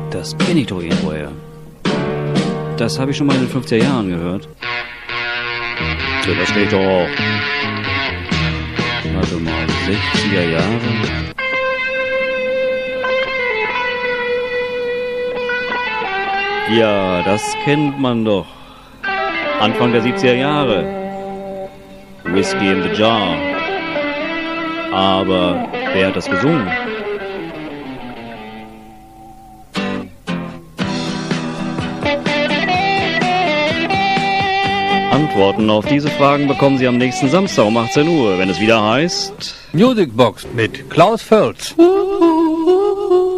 Das kenne ich doch irgendwoher. Das habe ich schon mal in den 50er Jahren gehört. Ja, das geht doch auch. Warte mal, 60er Jahre. Ja, das kennt man doch. Anfang der 70er Jahre. Whiskey in the Jar. Aber wer hat das gesungen? Antworten auf diese Fragen bekommen Sie am nächsten Samstag um 18 Uhr, wenn es wieder heißt... Musicbox mit Klaus Völz.